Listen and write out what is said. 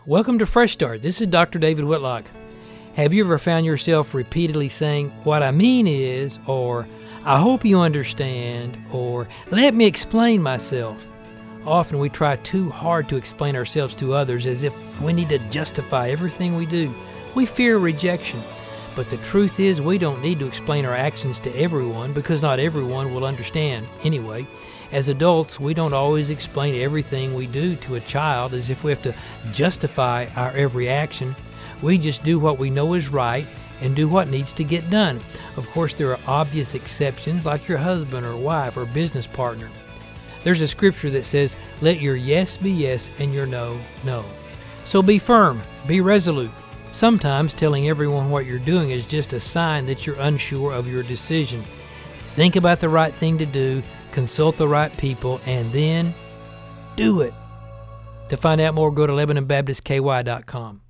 Welcome to Fresh Start. This is Dr. David Whitlock. Have you ever found yourself repeatedly saying, "What I mean is," or "I hope you understand," or "Let me explain myself"? Often we try too hard to explain ourselves to others as if we need to justify everything we do. We fear rejection. But the truth is we don't need to explain our actions to everyone because not everyone will understand anyway. As adults, we don't always explain everything we do to a child as if we have to justify our every action. We just do what we know is right and do what needs to get done. Of course, there are obvious exceptions like your husband or wife or business partner. There's a scripture that says, "Let your yes be yes and your no, no." So be firm, be resolute. Sometimes telling everyone what you're doing is just a sign that you're unsure of your decision. Think about the right thing to do, consult the right people, and then do it. To find out more, go to LebanonBaptistKY.com.